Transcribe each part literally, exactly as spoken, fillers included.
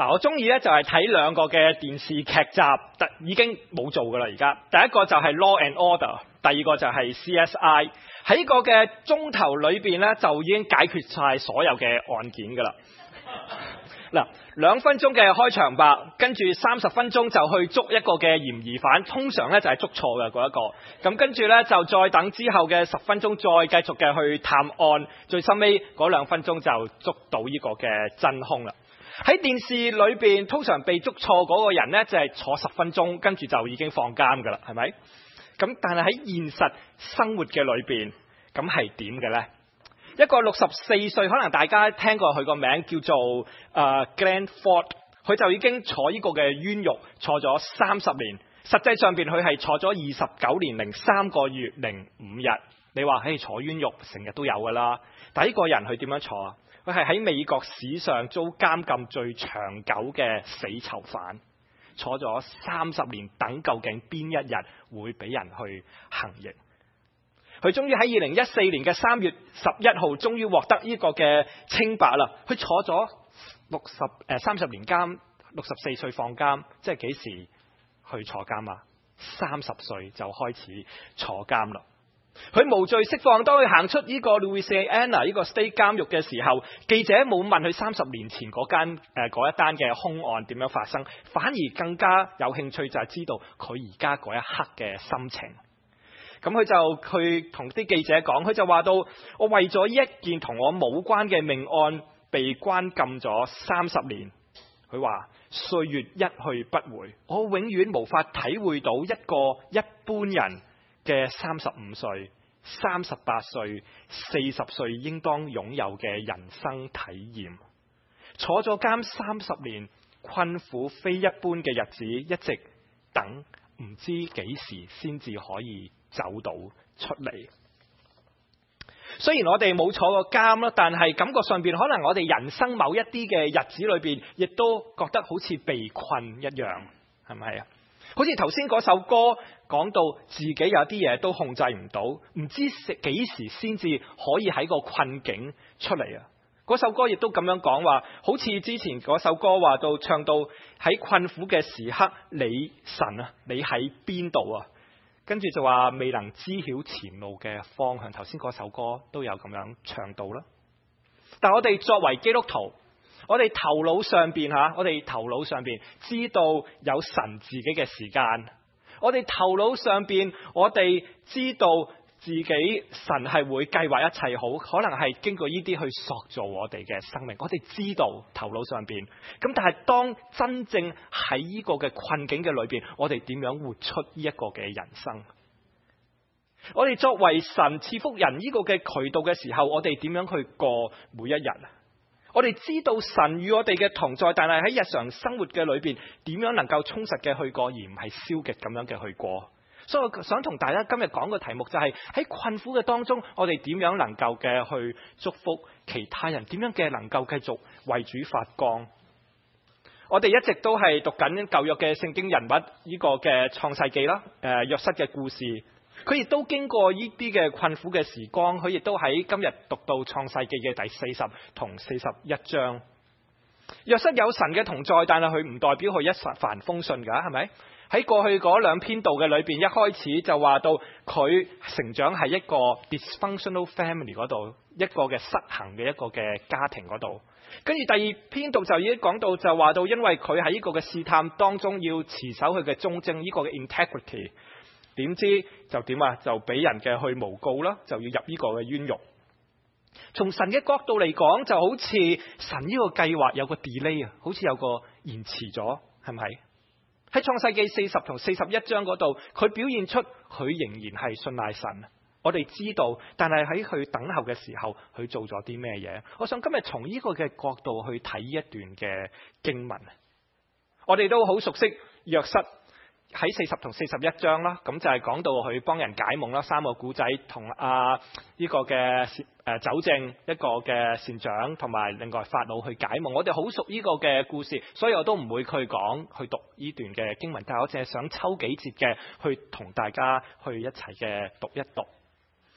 嗱，我中意咧就係睇兩個嘅電視劇集，特已經冇做噶啦。而家第一個就係 Law and Order， 第二個就係 C S I。喺個嘅鐘頭裏邊咧，就已經解決晒所有嘅案件噶啦。嗱，兩分鐘嘅開場白，跟住三十分鐘就去捉一個嘅嫌疑犯，通常咧就係捉錯嘅嗰一個。咁跟住咧就再等之後嘅十分鐘，再繼續嘅去探案，最收尾嗰兩分鐘就捉到呢個嘅真兇啦。喺電視裏邊，通常被捉錯嗰個人呢，就係坐十分鐘，跟住就已經放監噶啦，係咪？咁但係喺現實生活嘅裏邊，咁係點嘅呢？一個六十四歲，可能大家聽過佢個名叫做誒、呃、Glenn Ford， 佢就已經坐呢個嘅冤獄，坐咗三十年。實際上邊佢係坐咗二十九年零三個月零五日。你話嘿，坐冤獄成日都有噶啦，但係呢個人佢點樣坐啊？佢係喺美國史上遭監禁最長久嘅死囚犯，坐咗三十年，等究竟邊一日會俾人去行刑。佢終於喺二零一四年嘅三月十一號，終於獲得呢個嘅清白啦。佢坐咗六十誒三十年監，六十四歲放監，即係幾時去坐監啊？三十歲就開始坐監啦。佢無罪釋放，當佢行出呢個 Louisiana 呢個 State 監獄嘅時候，記者冇問佢三十年前嗰間誒嗰一單嘅兇案點樣發生，反而更加有興趣就係知道佢而家嗰一刻嘅心情。咁佢就去同啲記者講，佢就話到：我為咗一件同我冇關嘅命案被關禁咗三十年。佢話歲月一去不回，我永遠無法體會到一個一般人嘅三十五歲、三十八歲、四十歲應當擁有嘅人生體驗。坐咗監三十年，困苦非一般嘅日子，一直等，唔知幾時先至可以走到出嚟。雖然我哋冇坐過監啦，但係感覺上邊可能我哋人生某一啲嘅日子裏邊，亦都覺得好似被困一樣，係咪啊？好似頭先嗰首歌講到自己有啲嘢都控制唔到，唔知幾時先至可以喺個困境出嚟啊！嗰首歌亦都咁樣講話，好似之前嗰首歌話到唱到喺困苦嘅時刻，你神啊，你喺邊度啊？跟住就話未能知曉前路嘅方向。頭先嗰首歌都有咁樣唱到啦。但我哋作為基督徒，我哋頭腦上邊吓，我哋頭腦上邊知道有神自己嘅時間。我哋頭腦上邊，我哋知道自己神係會計劃一切好，可能係經過呢啲去塑造我哋嘅生命。我哋知道頭腦上邊，咁但係當真正喺呢個嘅困境嘅裏邊，我哋點樣活出呢一個嘅人生？我哋作為神賜福人呢個嘅渠道嘅時候，我哋點樣去過每一日啊？我哋知道神與我哋嘅同在，但係喺日常生活嘅裏邊，點樣能夠充實嘅去過，而唔係消極咁樣嘅去過？所以我想同大家今日講嘅題目就係喺困苦嘅當中，我哋點樣能夠嘅去祝福其他人？點樣嘅能夠繼續為主發光？我哋一直都係讀緊舊約嘅聖經人物呢個嘅創世記啦，誒約瑟嘅故事。佢亦都經過呢啲嘅困苦嘅時光，佢亦都喺今日讀到創世記嘅第四十同四十一章。約瑟有神嘅同在，但係佢唔代表佢一帆風順噶，係咪？喺過去嗰兩篇道嘅裏邊，一開始就話到佢成長喺一個 dysfunctional family 嗰度，一個嘅失衡嘅一個嘅家庭嗰度。跟住第二篇道就已經講到，就話到因為佢喺呢個嘅試探當中要持守佢嘅忠貞，呢個嘅 integrity。點知就點啊？就俾人嘅去誣告啦，就要入呢個嘅冤獄。從神嘅角度嚟講，就好似神呢個計劃有個 delay 啊，好似有個延遲咗，係咪？喺創世記四十同四十一章嗰度，佢表現出佢仍然係信賴神。我哋知道，但係喺佢等候嘅時候，佢做咗啲咩嘢？我想今日從呢個嘅角度去睇呢一段嘅經文。我哋都好熟悉約瑟。喺四十同四十一章啦，咁就係講到佢幫人解夢啦，三個古仔同啊呢個嘅誒酒政一個嘅善長，同埋另外法老去解夢。我哋好熟呢個嘅故事，所以我都唔會去講去讀呢段嘅經文，但係我淨係想抽幾節嘅去同大家去一齊嘅讀一讀。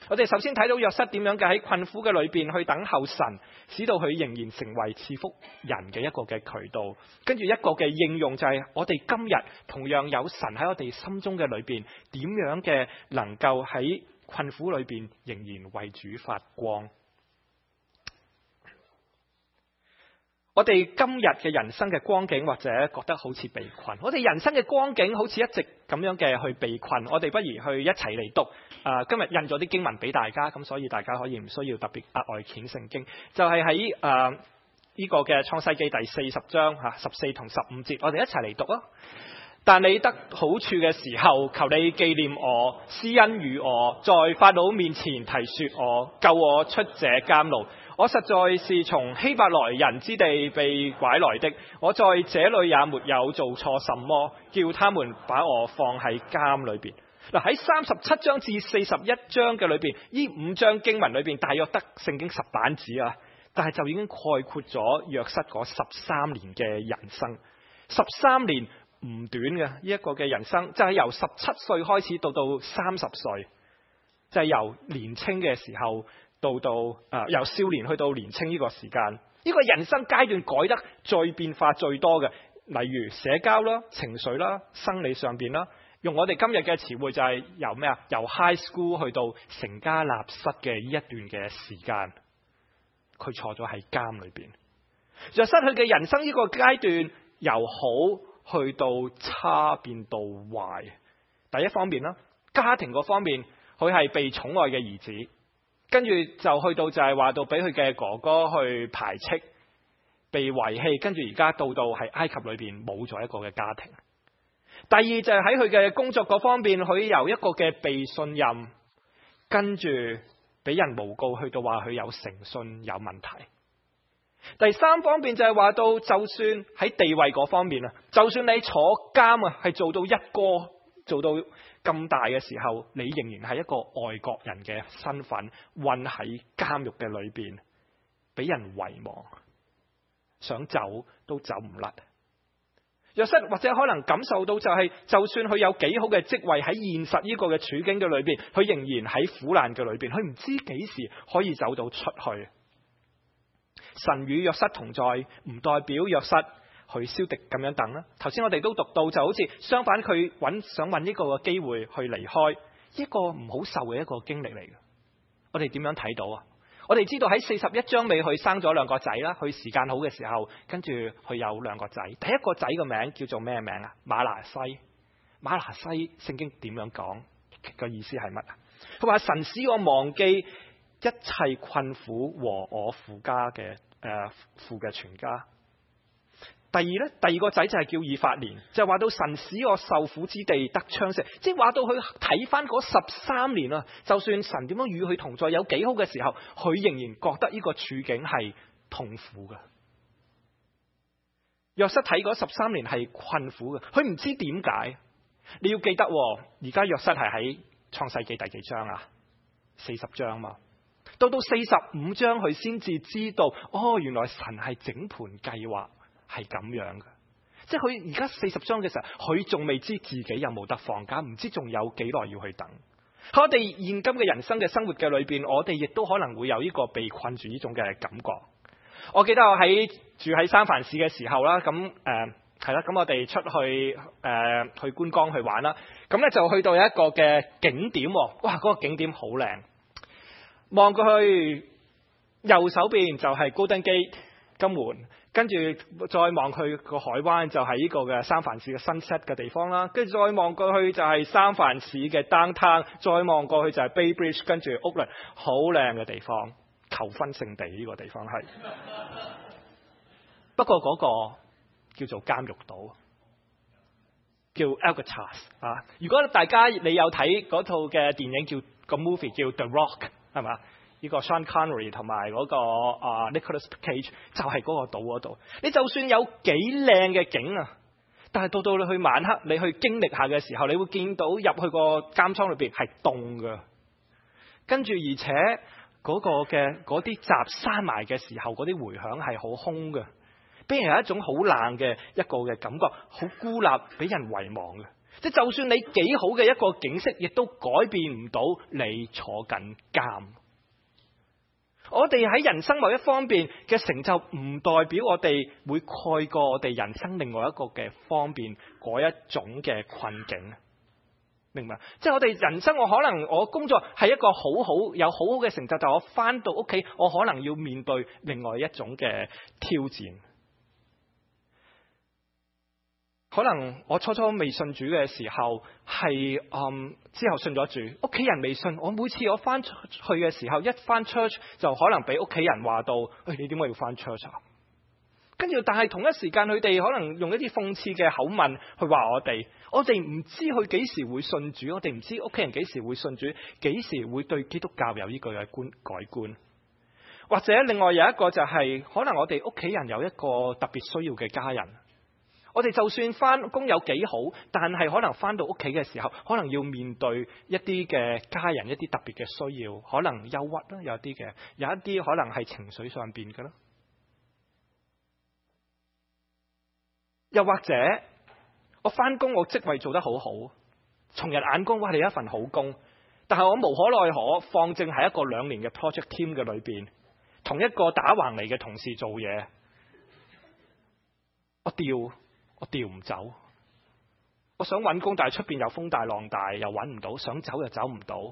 我哋首先睇到約瑟點樣嘅喺困苦嘅裏邊去等候神，使到佢仍然成為賜福人嘅一個嘅渠道。跟住一個嘅應用就係我哋今日同樣有神喺我哋心中嘅裏邊，點樣嘅能夠喺困苦裏邊仍然為主發光。我哋今日嘅人生嘅光景，或者覺得好似被困，我哋人生嘅光景好似一直咁樣嘅去被困，我哋不如去一齊嚟讀。誒、呃，今日印咗啲經文俾大家，咁所以大家可以唔需要特別額外掀聖經，就係喺誒呢個嘅創世記第四十章吓十四同十五節，我哋一齊嚟讀啊！但你得好處嘅時候，求你紀念我，施恩與我，在法老面前提說我，救我出這監牢。我實在是從希伯來人之地被拐來的，我在這裏也沒有做錯什麼，叫他們把我放喺監裏邊。嗱，喺三十七章至四十一章嘅裏邊，呢五章經文裏邊大約得聖經十版紙啊，但係就已經概括咗約瑟嗰十三年嘅人生。十三年唔短嘅呢一個嘅人生，就係由十七歲開始到到三十歲，就係由年青嘅時候。到到誒、呃、由少年去到年青呢個時間，呢、這個人生階段改得最變化最多嘅，例如社交啦、情緒啦、生理上邊啦，用我哋今日嘅詞彙就係由咩啊？由 high school 去到成家立室嘅呢一段嘅時間，佢坐咗喺監裏邊，就失去嘅人生呢個階段由好去到差變到壞。第一方面啦，家庭嗰方面，佢係被寵愛嘅兒子。跟住就去到就係話到俾佢嘅哥哥去排斥，被遺棄，跟住而家到到喺埃及裏邊冇咗一個嘅家庭。第二就係喺佢嘅工作嗰方面，佢由一個嘅被信任，跟住俾人誣告，去到話佢有誠信有問題。第三方面就係話到，就算喺地位嗰方面啊，就算你坐監啊，係做到一哥，做到咁大嘅時候，你仍然係一個外國人嘅身份，困喺監獄嘅裏邊，俾人遺忘，想走都走唔甩。約瑟或者可能感受到就係、是，就算佢有幾好嘅職位喺現實呢個嘅處境嘅裏邊，佢仍然喺苦難嘅裏邊，佢唔知幾時可以走到出去。神與約瑟同在，唔代表約瑟去消極咁樣等啦。頭先我哋都讀到，就好似相反，佢揾想揾一個嘅機會去離開，一個唔好受嘅一個經歷嚟嘅。我哋點樣睇到啊？我哋知道喺四十一章尾，佢生咗兩個仔啦。佢時間好嘅時候，跟住佢有兩個仔。第一個仔嘅名叫做咩名啊？馬拿西。馬拿西聖經點樣講？個意思係乜啊？佢話神使我忘記一切困苦和我父家嘅誒父嘅全家。第二咧，第二個仔就係叫以法蓮，就係話到神使我受苦之地得昌盛，即係話到佢睇翻嗰十三年啊，就算神點樣與佢同在，有幾好嘅時候，佢仍然覺得呢個處境係痛苦嘅。約瑟睇嗰十三年係困苦嘅，佢唔知點解。你要記得，而家約瑟係喺創世記第幾章啊？四十章嘛。到到四十五章，佢先至知道，哦，原來神係整盤計劃。係咁樣嘅，即係佢而家四十章嘅時候，佢仲未知自己有冇得放假，唔知仲有幾耐要去等。喺我哋現今嘅人生嘅生活嘅裏邊，我哋亦都可能會有呢個被困住呢種嘅感覺。我記得我喺住喺三藩市嘅時候啦，咁誒係啦，咁我哋出去誒、呃、去觀光去玩啦，咁咧就去到一個嘅景點，哇，嗰個景點好靚，望過去右手邊就係 Golden Gate 金門。跟住再望去個海灣就係呢個嘅三藩市嘅 Sunset 嘅地方啦，跟住再望過去就係三藩市嘅 Downtown， 再望過去就係 Bay Bridge， 跟住屋崙，好靚嘅地方，求婚聖地呢個地方係。不過嗰個叫做監獄島，叫 Alcatraz 啊！如果大家你有睇嗰套嘅電影叫個 movie 叫 The Rock 係嘛？呢個 Sean Connery 同埋嗰個啊 Nicholas Cage 就係嗰個島嗰度。你就算有幾靚嘅景啊，但係到到你去晚黑，你去經歷下嘅時候，你會見到入去個監倉裏邊係凍㗎。跟住而且嗰個嘅嗰啲閘閂埋嘅時候，嗰啲迴響係好空嘅，俾人有一種好冷嘅一個嘅感覺，好孤立，俾人遺忘嘅。 即就算你幾好嘅一個景色，亦都改變唔到你坐緊監。我哋喺人生某一方面嘅成就，唔代表我哋會蓋過我哋人生另外一個嘅方面嗰一種嘅困境。明白？即係我哋人生，我可能我工作係一個好好有好好嘅成就，但我翻到屋企，我可能要面對另外一種嘅挑戰。可能我初初未信主嘅時候，係嗯之後信咗主，屋企人未信。我每次我翻出去嘅時候，一翻 church 就可能俾屋企人話到，誒、哎、你點解要翻 church 啊？跟住，但係同一時間，佢哋可能用一啲諷刺嘅口吻去話我哋，我哋唔知佢幾時會信主，我哋唔知屋企人幾時會信主，幾時會對基督教有呢個嘅觀改觀。或者另外有一個就係、是，可能我哋屋企人有一個特別需要嘅家人。我哋就算翻工有幾好，但係可能翻到屋企嘅時候，可能要面對一啲嘅家人一啲特別嘅需要，可能憂鬱啦，有啲嘅，有一啲可能係情緒上邊嘅啦。又或者我翻工我職位做得好好，從人眼光哇你一份好工，但係我無可奈何，放正喺一個兩年嘅 project team 嘅裏邊，同一個打橫嚟嘅同事做嘢，我調。我調唔走，我想揾工，但係出邊又風大浪大，又揾唔到，想走又走唔到。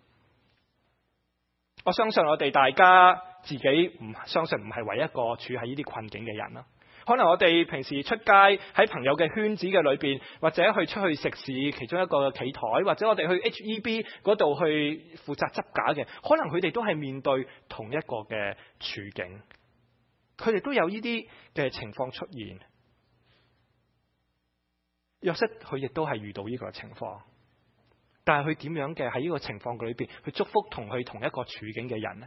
我相信我哋大家自己唔相信唔係唯一一個處喺呢啲困境嘅人啦。可能我哋平時出街喺朋友嘅圈子嘅裏邊，或者去出去食肆其中一個企台，或者我哋去 H E B 嗰度去負責執架嘅，可能佢哋都係面對同一個嘅處境，佢哋都有呢啲嘅情況出現。約瑟佢亦都係遇到呢個情況，但係佢點樣嘅喺呢個情況裏邊去祝福同佢同一個處境嘅人呢？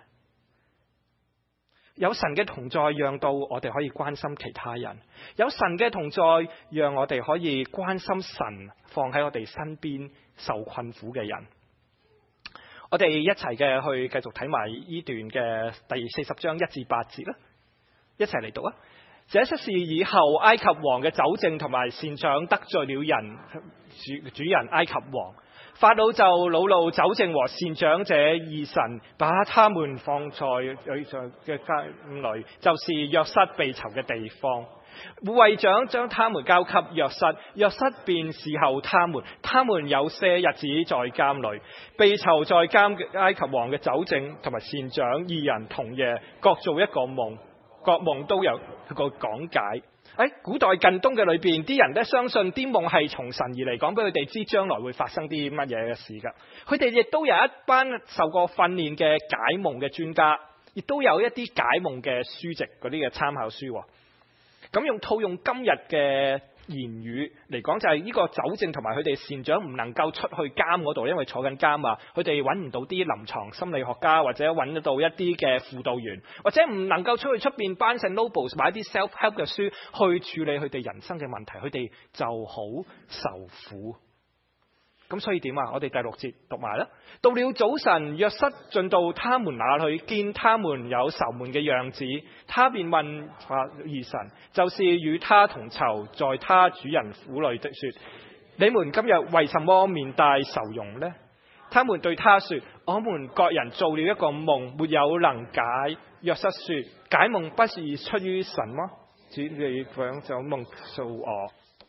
有神嘅同在，讓到我哋可以關心其他人；有神嘅同在，讓我哋可以關心神放喺我哋身邊受困苦嘅人。我哋一齊嘅去繼續睇埋呢段嘅第四十章一至八節啦，一齊嚟讀啊！這些事以後，埃及王嘅酒政同埋膳長得罪了人主主人埃及王，法老就惱怒酒政和膳長這二臣，把他們放在嘅監裏，就是約瑟被囚嘅地方。護衛長將他們交給約瑟，約瑟便侍候他們。他們有些日子在監裏，被囚在監埃及王嘅酒政同埋膳長二人同夜各做一個夢。各夢都有個講解。喺古代近東嘅裏邊，啲人咧相信啲夢係從神而嚟，講俾佢哋知將來會發生啲乜嘢嘅事噶。佢哋亦都有一班受過訓練嘅解夢嘅專家，亦都有一啲解夢嘅書籍嗰啲嘅參考書。咁用套用今日嘅言語嚟講，就係呢個酒政同埋佢哋膳長唔能夠出去監嗰度，因為坐緊監啊，佢哋揾唔到啲臨床心理學家，或者揾得到一啲嘅輔導員，或者唔能夠出去出邊Barnes and Noble買啲 self help 嘅書去處理佢哋人生嘅問題，佢哋就好受苦。咁所以點啊？我哋第六節讀埋啦。到了早晨，約瑟進到他們那裏，見他們有愁悶嘅樣子，他便問二臣，就是與他同囚在他主人府裏的說：你們今日為什麼面帶愁容呢？他們對他說：我們各人做了一個夢，沒有能解。約瑟說：解夢不是出於神嗎？主你想就夢做我。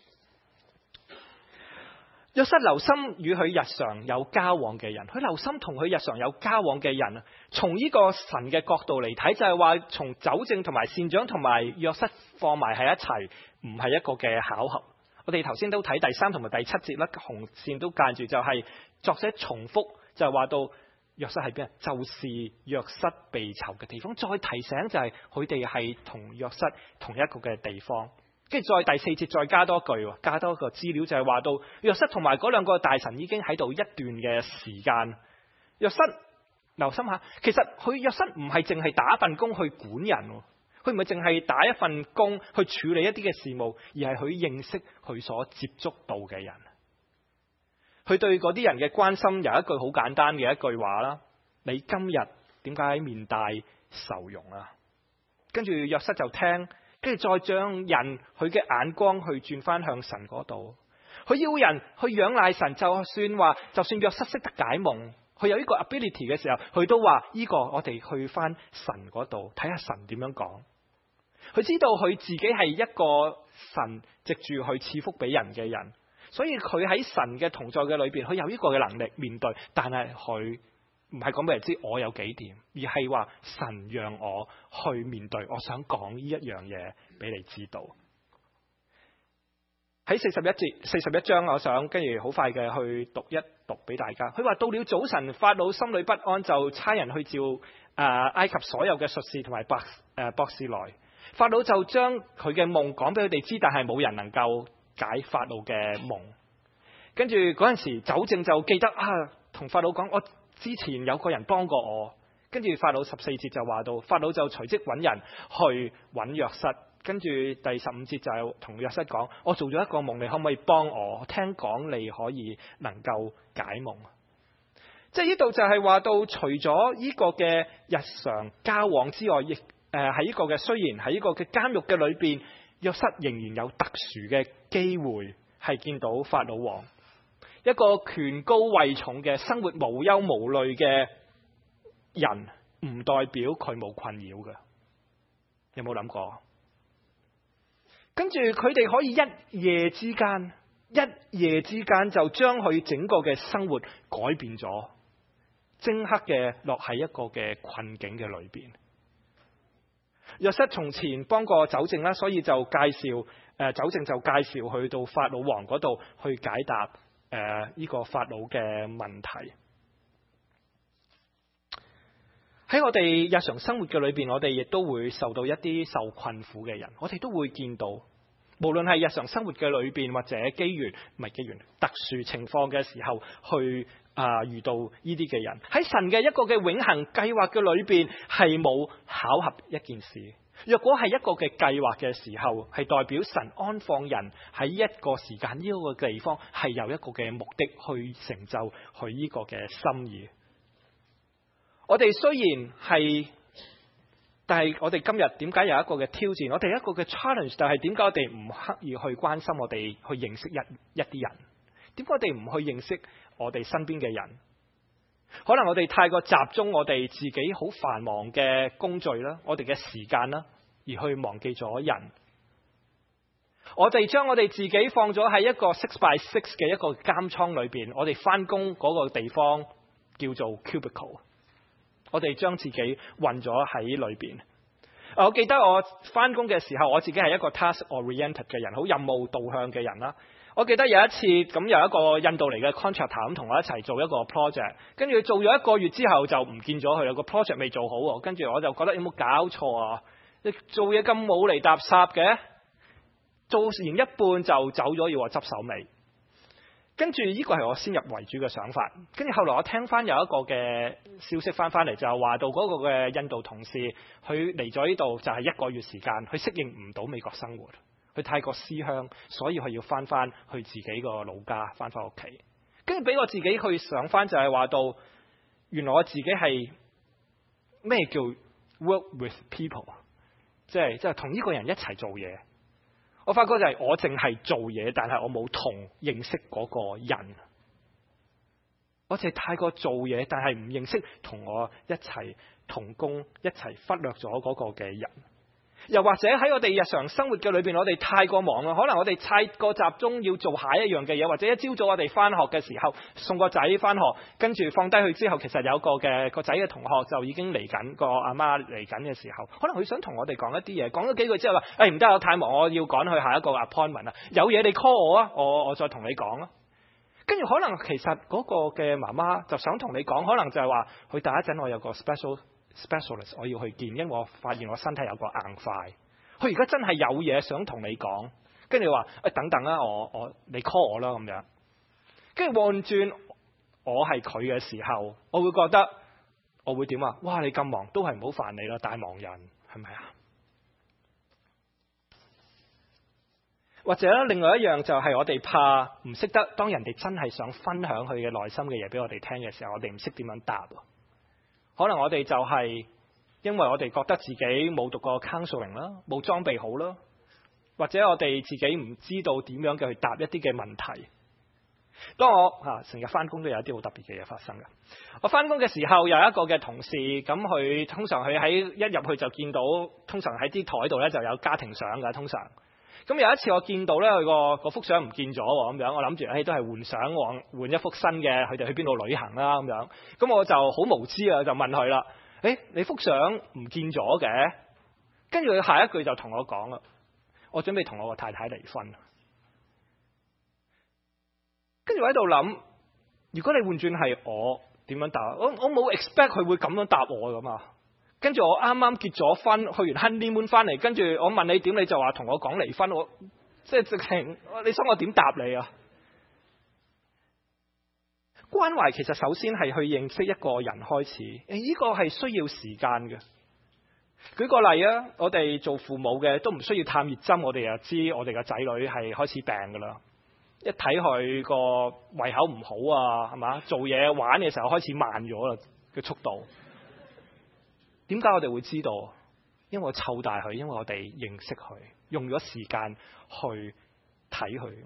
約瑟留心與佢日常有交往嘅人，佢留心同佢日常有交往嘅人啊。從呢個神嘅角度嚟睇，就係話從酒政同埋膳長同埋約瑟放埋喺一齊，唔係一個嘅巧合。我哋頭先都睇第三同埋第七節啦，紅線都間住，就係作者重複，就係話到約瑟喺邊啊？就是約瑟被囚嘅地方。再提醒就係佢哋係同約瑟同一個嘅地方。跟住再第四節再加多句，加多一個資料，就係話到約瑟同埋嗰兩個大臣已經喺度一段嘅時間。約瑟留心下，其實佢約瑟唔係淨係打份工去管人，佢唔係淨係打一份工去處理一啲嘅事務，而係佢認識佢所接觸到嘅人。佢對嗰啲人嘅關心有一句好簡單嘅一句話啦：你今日點解面帶愁容啊？跟住約瑟就聽。跟住再將人佢嘅眼光去轉翻向神嗰度， 佢要人去仰賴神，就算話就算約瑟識得解夢，佢有呢個 ability 嘅時候，佢都話呢個我哋去翻神嗰度睇下神點樣講。佢知道佢自己係一個神藉住去賜福俾人嘅人，所以佢喺神嘅同在嘅裏邊，佢有呢個嘅能力面對。但係佢唔係講俾人知我有幾掂，而係話神讓我去面對，我想講呢一樣嘢俾你知道。喺四十一節、四十一章，我想跟住好快嘅去讀一讀俾大家。佢話到了早晨，法老心裏不安，就差人去召誒、呃、埃及所有嘅術士同埋博誒博士來。法老就將佢嘅夢講俾佢哋知，但係冇人能夠解法老嘅夢。跟住嗰陣時，酒政就記得啊，同法老講，我之前有個人幫過我。跟住法老十四節就話到，法老就隨即揾人去揾約瑟。跟住第十五節就同約瑟講，我做咗一個夢，你可唔可以幫我？聽講你可以能夠解夢。即係呢度就係話到，除咗呢個嘅日常交往之外，亦誒喺呢個嘅雖然喺呢個嘅監獄嘅裏邊，約瑟仍然有特殊嘅機會係見到法老王，一個權高位重嘅生活無憂無慮嘅人，唔代表佢冇困擾嘅。有冇諗過？跟住佢哋可以一夜之間，一夜之間就將佢整個嘅生活改變咗，即刻嘅落喺一個嘅困境嘅裏邊。約瑟從前幫過酒政啦，所以就介紹誒酒政就介紹去到法老王嗰度去解答誒呢、呃這個法老嘅問題。喺我哋日常生活嘅裏邊，我哋亦都會受到一啲受困苦嘅人，我哋都會見到，無論係日常生活嘅裏邊或者機緣唔係機緣特殊情況嘅時候，去啊、呃、遇到呢啲嘅人，喺神嘅一個嘅永恆計劃嘅裏邊係冇巧合一件事。若果係一個嘅計劃嘅時候，係代表神安放人喺一個時間呢一個地方，係有一個嘅目的去成就佢呢個嘅心意。我哋雖然係，但係我哋今日點解有一個嘅挑戰？我哋一個嘅 challenge 就係點解我哋唔刻意去關心我哋去認識一一啲人？點解我哋唔去認識我哋身邊嘅人？可能我哋太過集中我哋自己好繁忙嘅工序啦，我哋嘅時間啦，而去忘記咗人。我哋將我哋自己放咗喺一個 six by six 嘅一個監倉裏邊，我哋翻工嗰個地方叫做 cubicle。我哋將自己混咗喺裏邊。我記得我翻工嘅時候，我自己係一個 task oriented 嘅人，好任務導向嘅人啦。我記得有一次咁有一個印度嚟嘅 contractor 咁同我一齊做一個 project， 跟住做咗一個月之後就唔見咗佢啦，個 project 未做好。跟住我就覺得有冇搞錯啊？你做嘢咁冇厘搭霎嘅，做完一半就走咗，要我執手尾。跟住呢個係我先入為主嘅想法，跟住後來我聽翻有一個嘅消息翻翻嚟，就係話到嗰個嘅印度同事，佢嚟咗呢度就係一個月時間，佢適應唔到美國生活，佢太過思鄉，所以佢要翻翻去自己個老家，翻翻屋企。跟住俾我自己去想翻，就係話到原來我自己係咩叫 work with people， 即係即係同呢個人一齊做嘢。我發覺就係我淨係做嘢，但係我冇同認識嗰個人。我淨係太過做嘢，但係唔認識同我一齊同工，一齊忽略咗嗰個嘅人。又或者喺我哋日常生活嘅裏邊，我哋太過忙啦，可能我哋太過集中要做下一樣嘅嘢，或者一朝早我哋翻學嘅時候送個仔翻學，跟住放低佢之後，其實有個嘅個仔嘅同學就已經嚟緊，個阿媽嚟緊嘅時候，可能佢想同我哋講一啲嘢，講咗幾句之後話，誒唔得，我太忙，我要趕去下一個 appointment 啊，有嘢你 call 我啊，我我再同你講啊。跟住可能其實嗰個嘅媽媽就想同你講，可能就係話佢第一陣我有個 special specialist 我要去見，因為我發現我身體有個硬塊，佢而家真係有嘢想同你講，跟住話誒等等啦，我我你 call 我啦咁樣，跟住換轉我係佢嘅時候，我會覺得我會點啊？哇！你咁忙都係唔好煩你啦，大忙人係咪啊？或者另外一樣就係我哋怕唔識得，當人哋真係想分享佢嘅內心嘅嘢俾我哋聽嘅時候，我哋唔識點樣答。可能我哋就係因為我哋覺得自己冇讀過 counseling 啦，冇裝備好啦，或者我哋自己唔知道點樣嘅去答一啲嘅問題， 當我嚇成日翻工都有一啲好特別嘅嘢發生嘅。我翻工嘅時候有一個嘅同事，咁佢通常佢喺一入去就見到，通常喺啲台度咧就有家庭相㗎，通常。咁有一次我見到咧佢個個幅相唔見咗喎，咁樣我諗住誒都係換相換換一幅新嘅，佢哋去邊度旅行啦咁樣。咁我就好無知啊，就問佢啦：誒你幅相唔見咗嘅？跟住佢下一句就同我講啦：我準備同我個太太離婚。跟住我喺度諗，如果你換轉係我，點樣答？我我冇 expect 佢會咁樣答我㗎嘛。跟住我啱啱結咗婚，去完 honeymoon 翻嚟，跟住我問你點，你就話同我講離婚，我即係直情，你想我點答你啊？關懷其實首先係去認識一個人開始，誒呢個係需要時間嘅。舉個例啊，我哋做父母嘅都唔需要探熱針，我哋就知我哋嘅仔女係開始病㗎啦。一睇佢個胃口唔好啊，係嘛？做嘢玩嘅時候開始慢咗啦嘅速度。點解我哋會知道？因為我湊大佢，因為我哋認識佢，用咗時間去睇佢。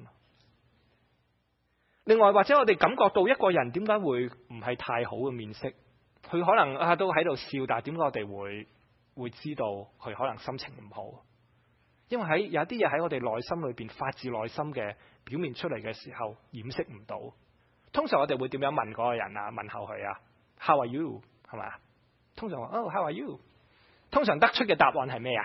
另外，或者我哋感覺到一個人點解會唔係太好嘅面色，佢可能啊都喺度笑，但係點解我哋會會知道佢可能心情唔好？因為喺有啲嘢喺我哋內心裏邊發自內心嘅表面出嚟嘅時候，掩飾唔到。通常我哋會點樣問嗰個人啊？問候佢啊 ？How are you？ 係咪啊？通常話哦、oh, how are you？ 通常得出嘅答案係咩啊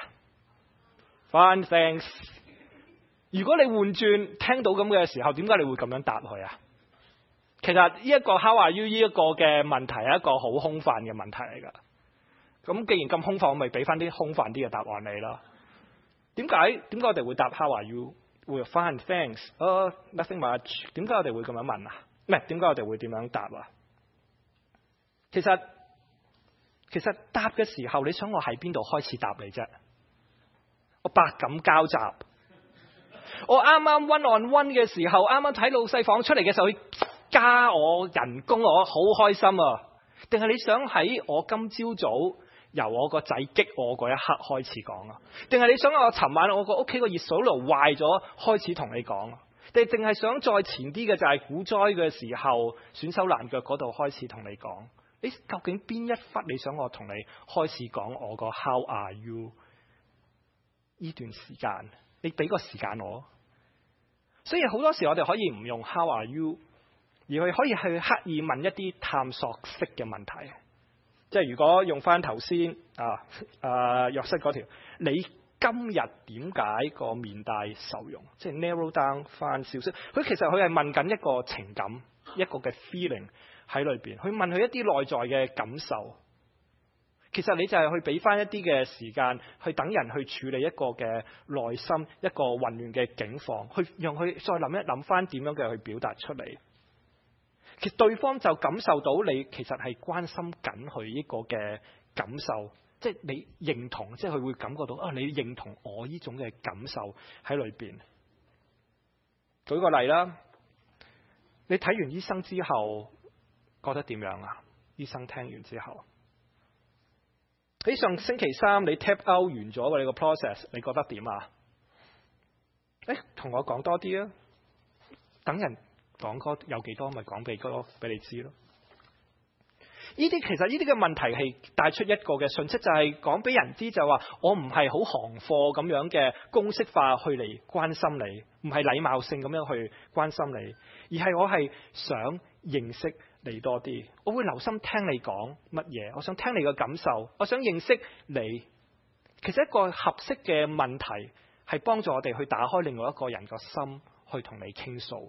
？Fine, thanks。如果你換轉聽到咁嘅時候，點解你會咁樣答佢啊？其實呢一個 how are you 呢一個嘅問題係一個好空泛嘅問題嚟㗎。咁既然咁空泛，我咪俾翻啲空泛啲嘅答案你啦。點解點解我哋會答 how are you？ 會 fine, thanks。哦、uh, nothing much。點解我哋會咁樣問啊？唔係點解我哋會點樣答啊？其實。其實答嘅時候，你想我喺邊度開始答你啫？我百感交集。我啱啱 one on one 嘅時候，啱啱睇老細房出嚟嘅時候，佢加我人工，我好開心啊！定係你想喺我今朝早由我個仔激我嗰一刻開始講啊？定係你想我尋晚我個屋企個熱水爐壞咗開始同你講啊？定係淨係想再前啲嘅就係股災嘅時候損手爛腳嗰度開始同你講？你究竟邊一忽你想我同你開始講我個 How are you 呢段時間？你俾個時間我。所以好多時我哋可以唔用 How are you， 而佢可以去刻意問一啲探索式嘅問題。即係如果用翻頭先啊啊約瑟嗰條，你今日點解個面帶愁容？即係 narrow down 翻少少。佢其實佢係問緊一個情感，一個嘅 feeling。喺裏邊，去問佢一啲內在嘅感受。其實你就係去俾翻一啲嘅時間，去等人去處理一個嘅內心一個混亂嘅境況，去讓佢再諗一諗翻點樣嘅去表達出嚟。其實對方就感受到你其實係關心緊佢呢個嘅感受，即係你認同，即係佢會感覺到啊，你認同我呢種嘅感受喺裏邊。舉個例啦，你睇完醫生之後。覺得點樣啊？醫生聽完之後，喺上星期三你 tap out 完咗嘅你個 process， 你覺得點啊？誒，同我講多啲啊！等人講多有幾多，咪講俾多俾你知咯。呢啲其實呢啲嘅問題係帶出一個嘅信息，就係講俾人知，就話我唔係好行貨咁樣嘅公式化去嚟關心你，唔係禮貌性咁樣去關心你，而係我係想認識你多啲，我會留心聽你講乜嘢，我想聽你嘅感受，我想認識你。其實一個合適嘅問題係幫助我哋去打開另外一個人個心，去同你傾訴。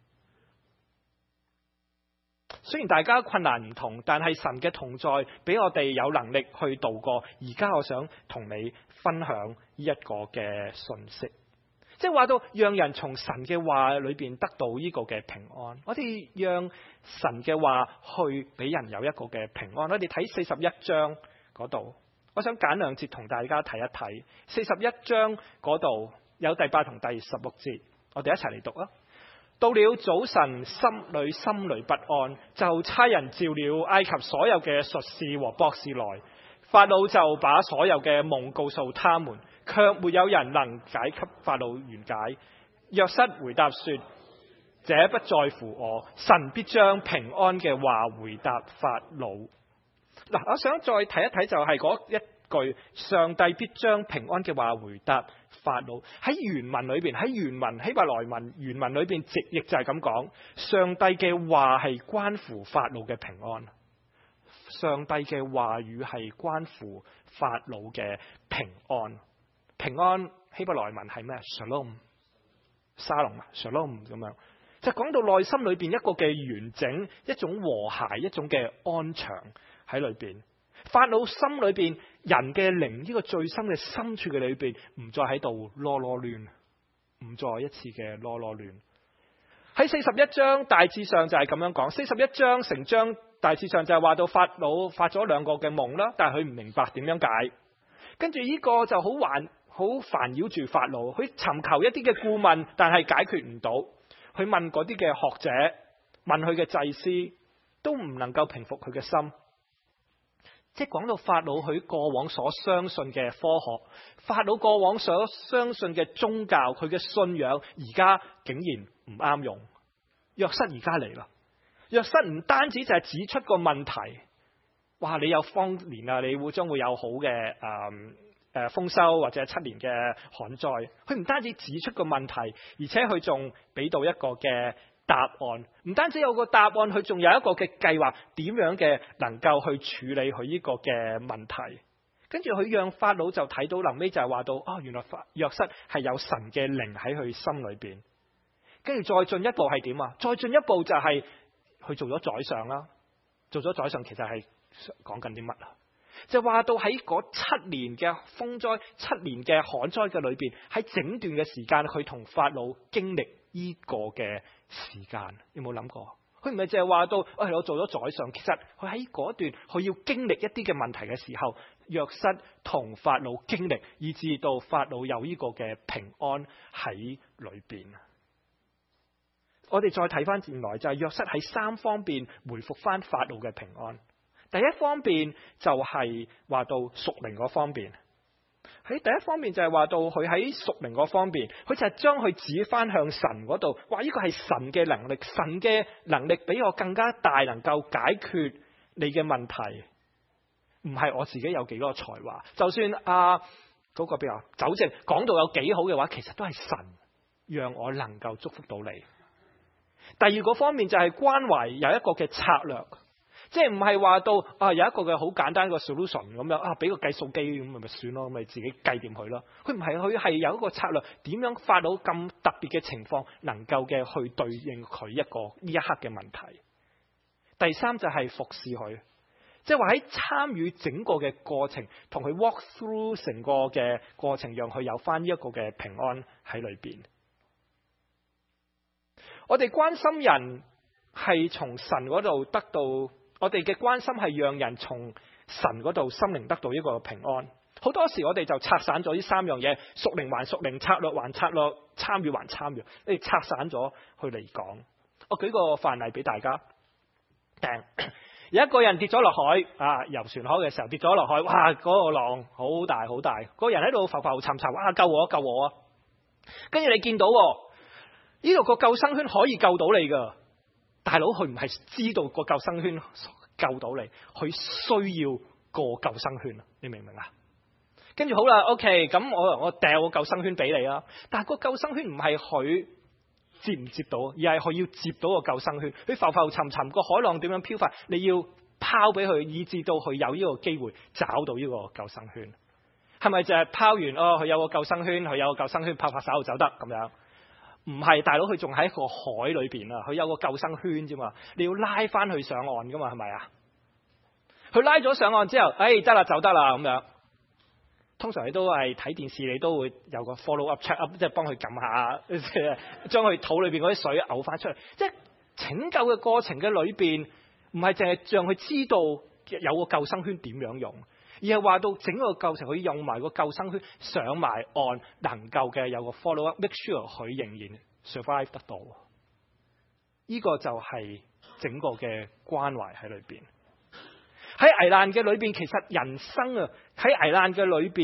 雖然大家困難唔同，但係神嘅同在俾我哋有能力去度過。而家我想同你分享呢一個嘅信息，即係話到讓人從神嘅話裏邊得到呢個嘅平安。我哋讓神嘅話去俾人有一個嘅平安。我哋睇四十一章嗰度，我想揀兩節同大家睇一睇。四十一章嗰度有第八同第十六節，我哋一齊嚟讀啊！到了早晨，心裏心裏不安，就差人召了埃及所有嘅術士和博士來，法老就把所有嘅夢告訴他們，卻沒有人能解給法老原解。約瑟回答說： 這不在乎我，神必將平安嘅話回答法老。嗱，我想再睇一睇就係嗰一句，上帝必將平安嘅話回答法老。喺原文裏邊，喺原文希伯來文原文裏邊直譯就係咁講，上帝嘅話係關乎法老嘅平安。上帝嘅話語係關乎法老嘅平安。平安希伯來文係咩 ？Shalom， 沙龍啊 ，Shalom 咁樣，就講到內心裏邊一個嘅完整，一種和諧，一種嘅安詳喺裏邊。法老心裏邊人嘅靈呢個最深嘅深處嘅裏邊，唔再喺度囉囉攣，唔再一次嘅囉囉攣。喺四十一章大致上就係咁樣講，四十一章成章大致上就係話到法老發咗兩個嘅夢啦，但係佢唔明白點樣解，跟住呢個就好煩好煩擾住法老，佢尋求一啲嘅顧問，但係解決唔到，佢問嗰啲嘅學者，問佢嘅祭司，都唔能夠平復佢嘅心。即係講到法老佢過往所相信嘅科學，法老過往所相信嘅宗教，佢嘅信仰而家竟然唔啱用。約瑟而家嚟啦，約瑟唔單止就係指出個問題，哇！你有荒年啊，你會將會有好嘅誒誒豐收或者七年嘅旱災。佢唔單止指出個問題，而且佢仲俾到一個嘅答案，唔單止有個答案，佢仲有一個嘅計劃，點樣嘅能夠去處理佢呢個嘅問題。跟住佢讓法老就睇到臨尾就係話到，哦，原來法約瑟係有神嘅靈喺佢心裏邊。跟住再進一步係點啊？再進一步就係佢做咗宰相啦，做咗宰相其實係講緊啲乜啊？就話到喺嗰七年嘅風災、七年嘅旱災嘅裏邊，喺整段嘅時間，佢同法老經歷呢個嘅時間，有冇諗過？佢唔係淨係話到，哎，我做咗宰相，其實佢喺嗰段佢要經歷一啲嘅問題嘅時候，約瑟同法老經歷，以至到法老有呢個嘅平安喺裏邊。我哋再睇翻原來就係約瑟喺三方面回復翻法老嘅平安。第一方面就係話到屬靈嗰方面，喺第一方面就係話到佢喺屬靈嗰方面，佢就係將佢指翻向神嗰度，話呢個係神嘅能力，神嘅能力比我更加大，能夠解決你嘅問題，唔係我自己有幾多才華，就算啊嗰個比較酒政講到有幾好嘅話，其實都係神讓我能夠祝福到你。第二個方面就係關懷有一個嘅策略。即係唔係話到啊有一個嘅好簡單個 solution 咁樣啊，俾個計數機咁咪咪算咯，咁咪自己計掂佢咯。佢唔係，佢係有一個策略，點樣法老咁特別嘅情況能夠嘅去對應佢一個呢一刻嘅問題。第三就係服侍佢，即係話喺參與整個嘅過程，同佢 walk through 成個嘅過程，讓佢有翻呢一個嘅平安喺裏邊。我哋關心人係從神嗰度得到。我哋嘅關心係讓人從神嗰度心靈得到一個平安。好多時我哋就拆散咗呢三樣嘢，屬靈還屬靈，策略還策略，參與還參與，你哋拆散咗去嚟講。我舉個範例俾大家。有一個人跌咗落海啊，遊船河嘅時候跌咗落海，哇！嗰、那個浪好大好大，個人喺度浮浮沉沉，哇！救我救我啊！跟住你見到呢度個救生圈可以救到你噶。大佬佢唔係知道個救生圈救到你，佢需要個救生圈，你明唔明啊？跟住好啦 ，OK，咁我我掉個救生圈俾你啦。但係個救生圈唔係佢接唔接到，而係佢要接到個救生圈。佢浮浮沉沉個海浪點樣飄發，你要拋俾佢，以至到佢有呢個機會找到呢個救生圈。係咪就係拋完哦？佢有個救生圈，佢有個救生圈，拍拍手就走得咁樣？唔係，大佬佢仲喺個海裏邊啊！佢有個救生圈啫嘛，你要拉翻去上岸噶嘛，係咪啊？佢拉咗上岸之後，哎得啦，走得啦咁樣。通常你都係睇電視，你都會有個 follow up check up，即係幫佢撳下，將佢肚裏邊嗰啲水嘔翻出嚟。即係拯救嘅過程嘅裏邊，唔係淨係讓佢知道有個救生圈點樣用。而係話到整個過程，佢用埋個救生圈上埋岸，能夠嘅有個 follow up，make sure 佢仍然 survive 得到。呢、這個就係整個嘅關懷喺裏邊。喺危難嘅裏邊，其實人生啊喺危難嘅裏邊，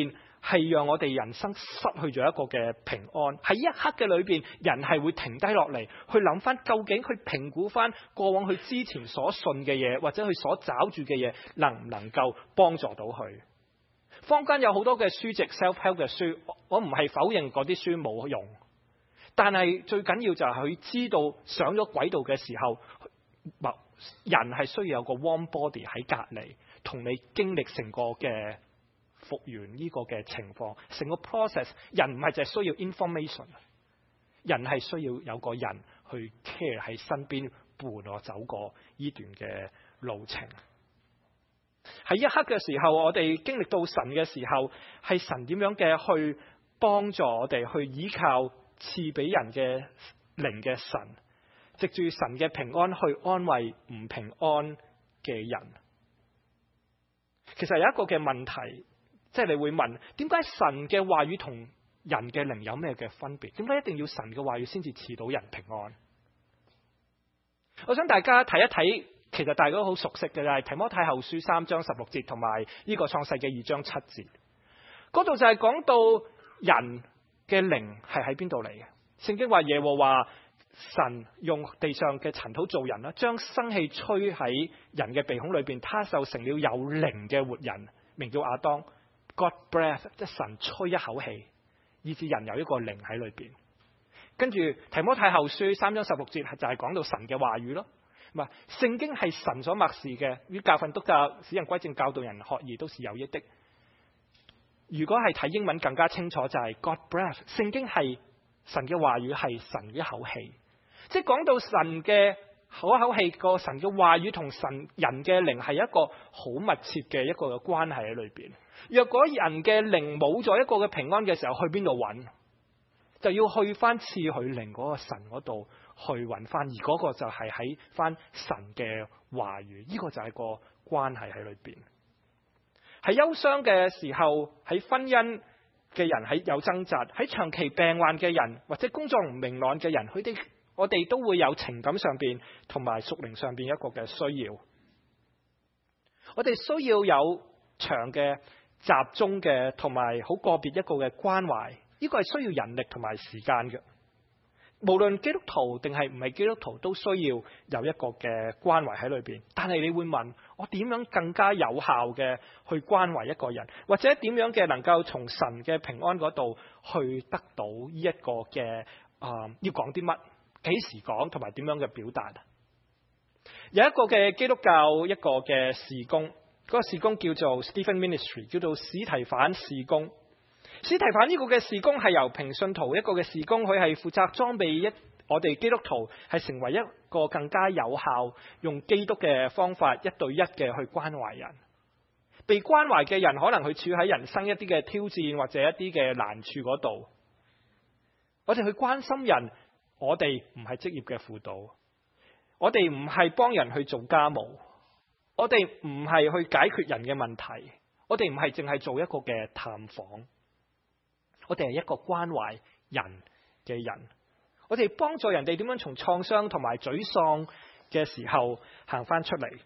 係讓我哋人生失去咗一個嘅平安。喺一刻嘅裏邊，人係會停低落嚟，去諗翻究竟去評估翻過往佢之前所信嘅嘢，或者佢所找住嘅嘢，能唔能夠幫助到佢？坊間有好多嘅書籍 self-help 嘅書，我唔係否認嗰啲書冇用，但係最緊要就係佢知道上咗軌道嘅時候，人係需要有個 warm body 喺隔離，同你經歷成個嘅復原呢個嘅情況，成個 process。人唔係淨係需要 information， 人係需要有個人去 care 喺身邊伴我走過呢段嘅路程。喺一刻嘅時候，我哋經歷到神嘅時候，係神點樣嘅去幫助我哋，去依靠賜俾人嘅靈嘅神，藉住神嘅平安去安慰唔平安嘅人。其實有一個嘅問題，即係你會問，點解神嘅話語同人嘅靈有咩嘅分別？點解一定要神嘅話語先至賜到人平安？我想大家睇一睇。其實大家都好熟悉嘅，就係提摩太後書三章十六節同埋呢個創世記二章七節，嗰度就係講到人嘅靈係喺邊度嚟嘅。聖經話耶和華神用地上嘅塵土造人啦，將生氣吹喺人嘅鼻孔裏邊，他就成了有靈嘅活人，名叫亞當。God breath， 即係神吹一口氣，以致人有一個靈喺裏邊。跟住提摩太後書三章十六節就係講到神嘅話語咯。唔係，聖經係神所默示嘅，於教訓督教、使人歸正、教導人學義，都是有益的。如果係睇英文更加清楚，就係 God breath。聖經係神嘅話語，係神一口氣，即係講到神嘅口口氣，個神嘅話語同神人嘅靈係一個好密切嘅一個嘅關係喺裏邊。若果人嘅靈冇咗一個嘅平安嘅時候，去邊度揾？就要去翻賜佢靈嗰個神嗰度去揾翻，而嗰個就係喺翻神嘅話語，呢個就係個關係喺裏邊。喺憂傷嘅時候，喺婚姻嘅人喺有掙扎，喺長期病患嘅人或者工作唔明朗嘅人，佢哋我哋都會有情感上邊同埋屬靈上邊一個嘅需要。我哋需要有長嘅集中嘅同埋好個別一個嘅關懷。呢個係需要人力同埋時間嘅，無論基督徒定係唔係基督徒，都需要有一個嘅關懷喺裏邊。但係你會問我點樣更加有效嘅去關懷一個人，或者點樣嘅能夠從神嘅平安嗰度去得到呢一個嘅啊、呃？要講啲乜？幾時講？同埋點樣嘅表達？有一個嘅基督教一個嘅事工，嗰個事工叫做 Stephen Ministry， 叫做史提反事工。史提反呢個嘅事工係由平信徒一個嘅事工，佢係負責裝備一我哋基督徒係成為一個更加有效用基督嘅方法一對一嘅去關懷人。被關懷嘅人可能佢處喺人生一啲嘅挑戰或者一啲嘅難處嗰度，我哋去關心人，我哋唔係職業嘅輔導，我哋唔係幫人去做家務，我哋唔係去解決人嘅問題，我哋唔係淨係做一個嘅探訪。我哋係一個關懷人嘅人，我哋幫助人哋點樣從創傷同埋沮喪嘅時候行翻出嚟。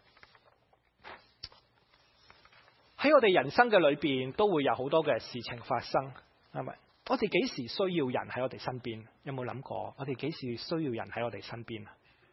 喺我哋人生嘅裏邊都會有好多嘅事情發生，係咪？我哋幾時需要人喺我哋身邊？有冇諗過？我哋幾時需要人喺我哋身邊啊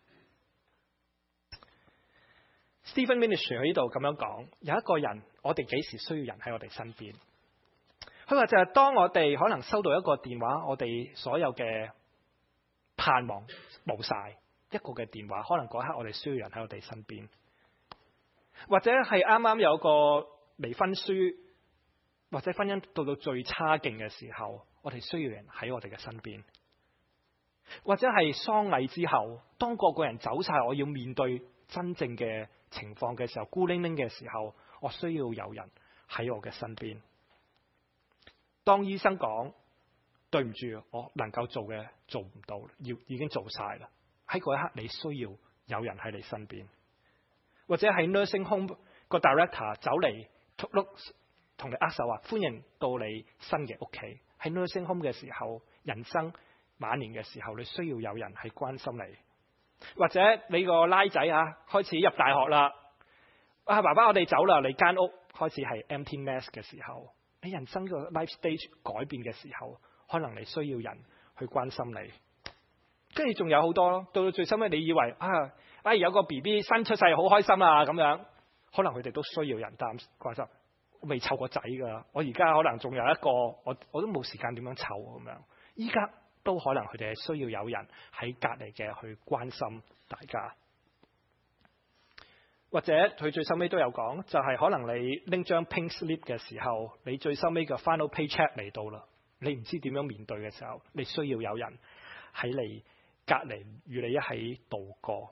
？Stephen Ministry 喺呢度咁樣講，有一個人，我哋幾時需要人喺我哋身邊？佢話就係當我哋可能收到一個電話，我哋所有嘅盼望冇晒，一個嘅電話，可能嗰刻我哋需要人喺我哋身邊，或者係啱啱有個離婚書，或者婚姻到到最差勁嘅時候，我哋需要人喺我哋嘅身邊，或者係喪禮之後，當個個人走晒，我要面對真正嘅情況嘅時候，孤零零嘅時候，我需要有人喺我嘅身邊。當醫生講對唔住，我能夠做嘅做唔到，要已經做晒啦。喺嗰一刻，你需要有人喺你身邊，或者喺 nursing home 個 director 走嚟同你握手話歡迎到你新嘅屋企。喺 nursing home 嘅時候，人生晚年嘅時候，你需要有人係關心你。或者你個拉仔啊，開始入大學啦，啊爸爸我哋走啦，你間屋開始係 empty nest 嘅時候。 你人生個 life stage 改變嘅時候，可能你需要人去關心你。跟住仲有好多咯，到到最深咧，你以為啊，哎有個 B B 新出世好開心啊咁樣，可能佢哋都需要人擔關心。我未湊過仔噶，我而家可能仲有一個，我我都冇時間點樣湊咁樣。依家都可能佢哋係需要有人喺隔離嘅去關心大家。或者佢最收尾都有講，就係、是、可能你拎張 pink slip 嘅時候，你最收尾嘅 final paycheck 嚟到啦，你唔知點樣面對嘅時候，你需要有人喺你隔離與你一起度過。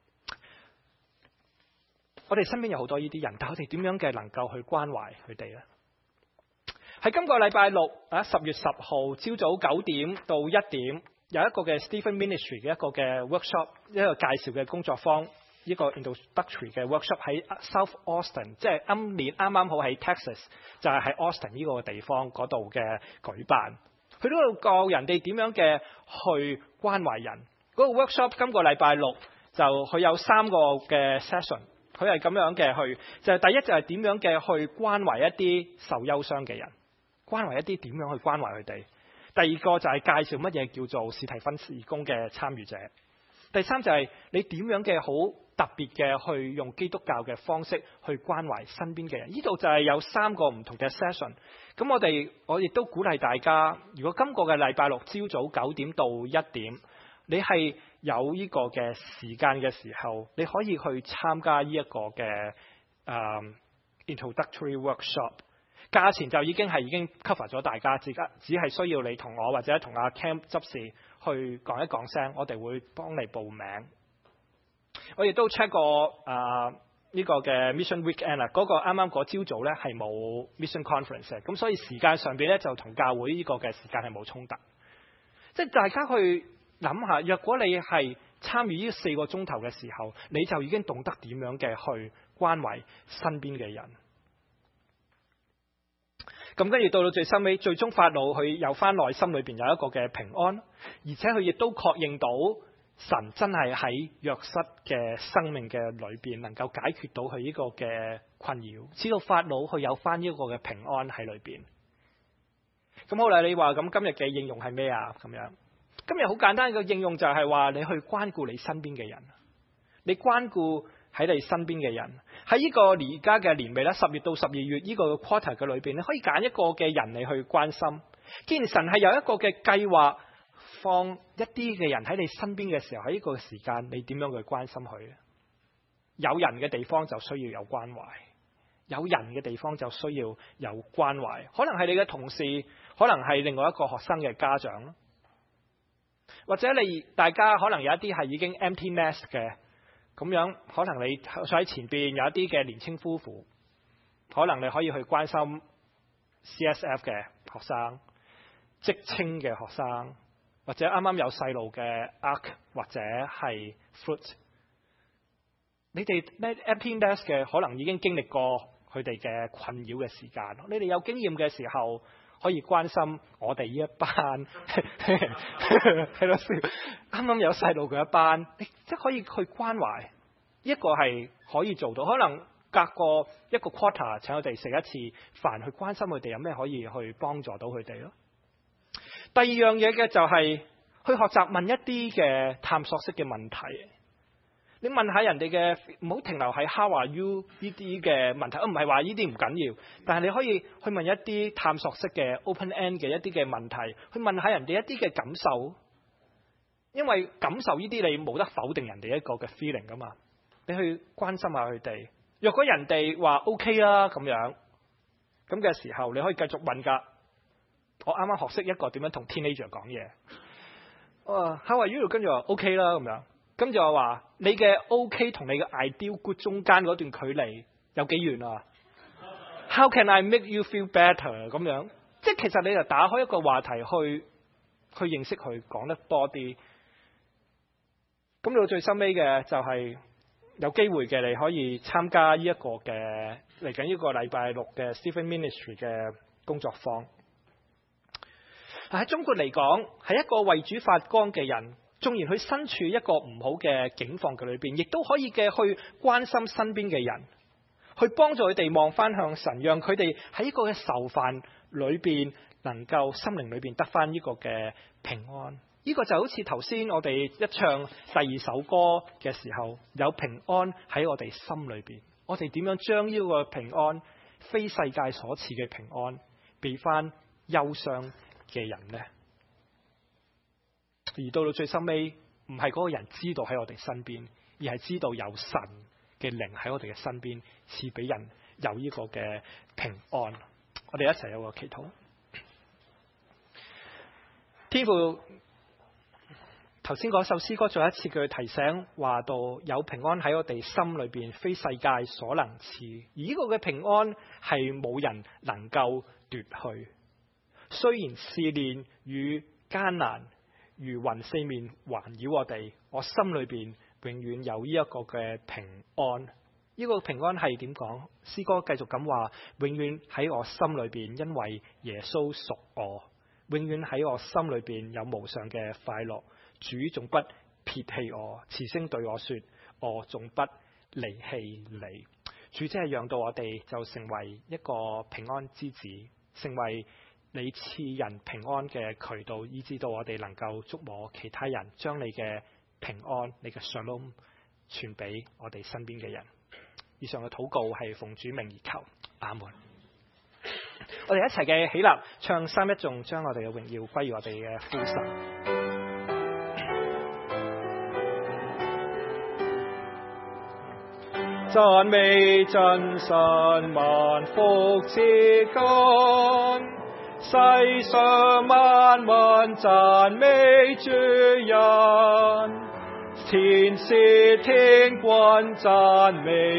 我哋身邊有好多呢啲人，但係我哋點樣嘅能夠去關懷佢哋呢？喺今個禮拜六啊，十月十號朝早九點到一點，有一個嘅 Stephen Ministry 嘅一個嘅 workshop， 一個介紹嘅工作坊，一個 introductory 嘅 workshop 喺 South Austin， 即係今年啱啱好喺 Texas， 就係喺 Austin 呢個地方嗰度嘅舉辦。佢都度教人哋點樣嘅去關懷人。嗰、那個 workshop 今個禮拜六就佢有三個嘅 session， 佢係咁樣嘅去，就係、是、第一就係點樣嘅去關懷一啲受憂傷嘅人，關懷一啲點樣去關懷佢哋。第二個就係介紹乜嘢叫做司提芬事工嘅參與者。第三就係你點樣嘅好特別嘅去用基督教嘅方式去關懷身邊嘅人。呢度就係有三個唔同嘅 session。咁我哋我亦都鼓勵大家，如果今個嘅禮拜六朝早九點到一點，你係有呢個嘅時間嘅時候，你可以去參加呢一個嘅、um, introductory workshop。價錢就已經係已經 cover 咗大家，自家只係需要你同我或者同阿 Cam 執事去講一講聲，我哋會幫你報名。我亦都 check 過啊呢個嘅 Mission Weekend 啦，嗰個啱啱嗰朝早咧係冇 Mission Conference 嘅，咁所以時間上邊咧就同教會呢個嘅時間係冇衝突。即係大家去諗下，若果你係參與呢四個鐘頭嘅時候，你就已經懂得點樣嘅去關懷身邊嘅人。咁跟住到到最收尾，最終法老佢有翻內心裏邊有一個嘅平安，而且佢亦都確認到神真係喺約瑟嘅生命嘅裏邊能夠解決到佢呢個嘅困擾，知道法老佢有翻呢個嘅平安喺裏邊。咁好啦，你話咁今日嘅應用係咩啊？咁樣今日好簡單嘅應用就係話你去關顧你身邊嘅人，你關顧喺你身邊嘅人。喺呢個而家嘅年尾咧，十月到十二月呢個 quarter 嘅裏邊，你可以揀一個嘅人你去關心。既然神係有一個嘅計劃，放一啲嘅人喺你身邊嘅時候，喺呢個時間你點樣去關心佢？有人嘅地方就需要有關懷，有人嘅地方就需要有關懷。可能係你嘅同事，可能係另外一個學生嘅家長，或者你大家可能有一啲係已經 empty nest 嘅。咁樣可能你坐喺前邊有一啲嘅年青夫婦，可能你可以去關心 C S F 嘅學生、職青嘅學生，或者啱啱有細路嘅 Ark 或者係 Fruit。你哋 empty nest 嘅可能已經經歷過佢哋嘅困擾嘅時間，你哋有經驗嘅時候可以關心我哋呢一班喺度笑，啱啱有細路嘅一班，你即係可以去關懷，一個係可以做到。可能隔個一個 quarter 請我哋食一次飯，去關心佢哋有咩可以去幫助到佢哋咯。第二樣嘢嘅就係去學習問一啲嘅探索式嘅問題。你問下人哋嘅，唔好停留喺 How are you 呢啲嘅問題，唔係話呢啲唔緊要，但係你可以去問一啲探索式嘅 open end 嘅一啲嘅問題，去問下人哋一啲嘅感受，因為感受呢啲你冇得否定人哋一個嘅 feeling 噶嘛，你去關心下佢哋。若果人哋話 OK 啦咁樣，咁嘅時候你可以繼續問噶。我啱啱學識一個點樣同 teenager 講嘢，啊 How are you 跟住話 OK 啦咁樣。跟住我話你嘅 OK 同你嘅 ideal good 中間嗰段距離有幾遠啊 ？How can I make you feel better？ 咁樣，即係其實你就打開一個話題去去認識佢，講得多啲。咁到最收尾嘅就係有機會嘅，你可以參加呢一個嘅嚟緊呢個禮拜六嘅 Stephen Ministry 嘅工作坊。喺中國嚟講，係一個為主發光嘅人。縱然佢身處一個唔好嘅境況嘅裏邊，亦都可以嘅去關心身邊嘅人， 去幫助佢哋望翻向神，讓佢哋喺呢個嘅愁煩裏邊，能夠心靈裏邊得翻呢個嘅平安。呢、這個就好似頭先我哋一唱第二首歌嘅時候，有平安喺我哋心裏邊。我哋點樣將呢個平安，非世界所賜嘅平安，俾翻憂傷嘅人呢？而到到最深尾，唔係嗰個人知道喺我哋身邊，而係知道有神嘅靈喺我哋嘅身邊，賜俾人有呢個嘅平安。我哋一齊有個祈禱。天父，頭先嗰首詩歌再一次佢提醒，話到有平安喺我哋心裏邊，非世界所能賜。而呢個嘅平安係冇人能夠奪去。雖然試煉與艱難如雲四面環繞我哋，我心裏邊永遠有呢一個嘅平安。呢、這個平安係點講？詩歌繼續咁話，永遠喺我心裏邊，因為耶穌屬我，永遠喺我心裏邊有無上嘅快樂。主總不撇棄我，慈聲對我說，我總不離棄你。主真係讓到我哋就成為一個平安之子，成為你賜人平安嘅渠道，以致到我哋能夠觸摸其他人，將你嘅平安、你嘅 shalom 傳俾我哋身邊嘅人。以上嘅禱告係奉主名而求，阿門。我哋一齊嘅起立，唱三一頌，將我哋嘅榮耀歸於我哋嘅父神。讚美真神，萬福之根，世上萬民讚美主人，天使天軍讚美。